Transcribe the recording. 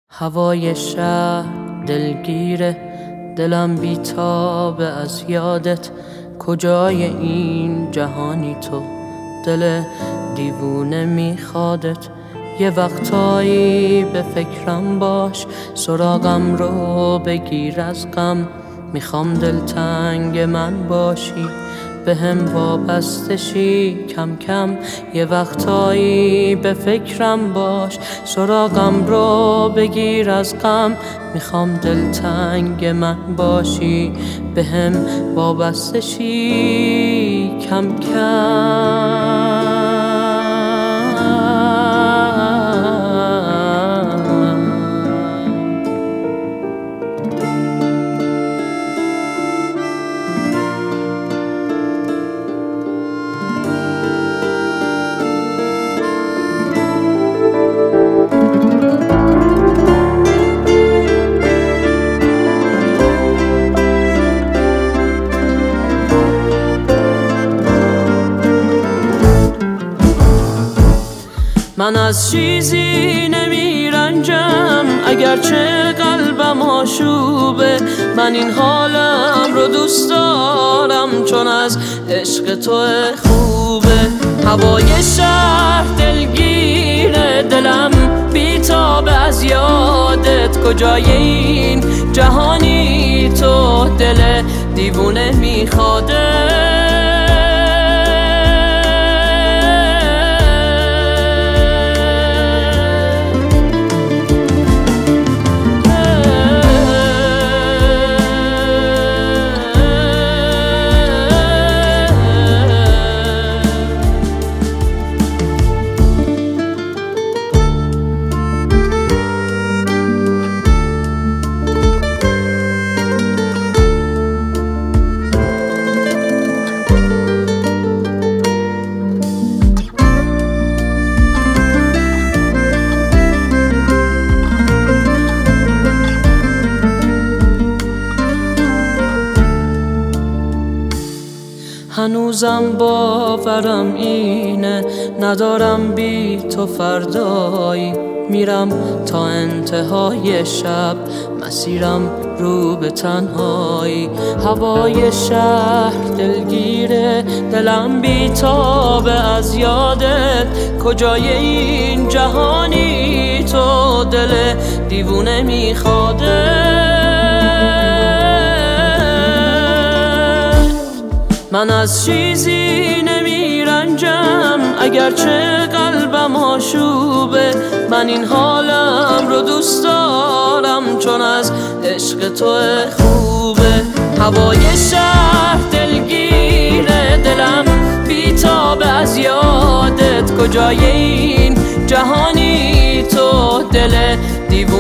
هوای شهر دلگیره، دلم بیتابه از یادت. کجای این جهانی تو، دل دیوونه میخوادت. یه وقتایی به فکرم باش، سراغم رو بگیر از غم. میخوام دلتنگ من باشی، به هم وابسته شی کم کم. یه وقتایی به فکرم باش، سراغم رو بگیر از غم. میخوام دلتنگ من باشی، به هم وابسته شی کم کم. من از چیزی نمیرنجم، اگرچه قلبم آشوبه. من این حالم رو دوست دارم، چون از عشق تو خوبه. هوای شهر دلگیره، دلم بیتابه از یادت. کجای این جهانی تو، دل دیوونه میخواده. هنوزم باورم اینه، ندارم بی تو فردایی. میرم تا انتهای شب، مسیرم رو به تنهایی. هوای شهر دلگیره، دلم بیتابه از یادت. کجای این جهانی تو، دل دیوونه میخواده. من از چیزی نمیرنجم، اگرچه قلبم آشوبه. من این حالم رو دوست دارم، چون از عشق تو خوبه. هوای شهر دلگیره، دلم بیتابه از یادت. کجای این جهانی تو، دل دیوونه